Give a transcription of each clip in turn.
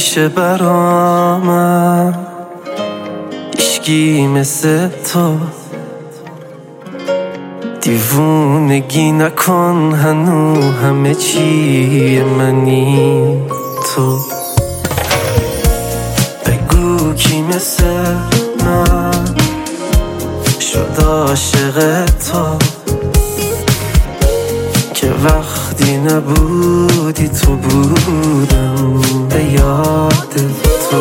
نمیشه برامم هیچکی مثل تو. دیوونگی نکن هنو همه چی منی تو. بگو کی مثل من شد عاشق تو که وقتی نبودی تو بودم به یاد تو.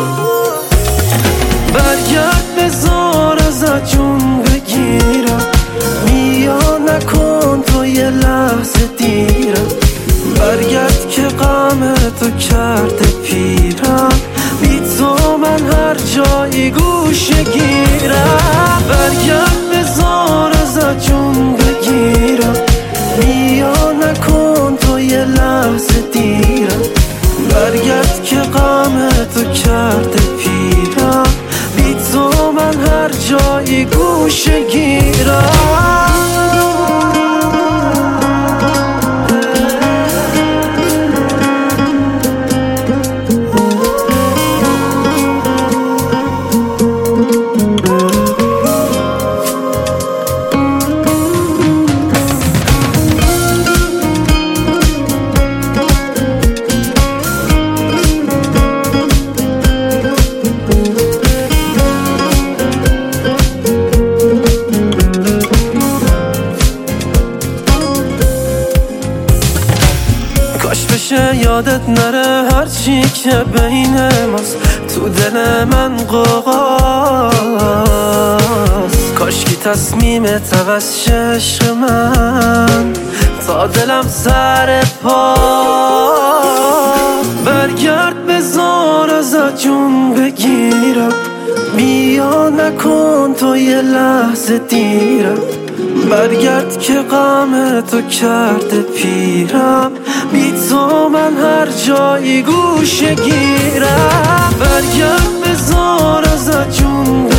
برگرد بذار ازت جون بگیرم، بیا نکن تو یه لحظه دیرم. برگرد که غم تو کرده پیرم، بی تو من هر جایی گوشه گیرم. برگرد بذار ازت جون بگیرم، بیا نکن تو یه لحظه دیرم. برگرد که غم تو کرده پیرم، بی تو من هر جایی گوشه گیرم. کاش بشه یادت نره هرچی که بین ماست تو دل من قوقاست. کاش کی تصمیمت عوض شه عشق من تا دلم سر پا. برگرد بذار ازت جون بگیرم، بیا نکن تو یه لحظه دیرم. برگرد که غم تو کرده پیرم، بی تو من هر جایی گوشه گیرم. برگرد بذار ازت جون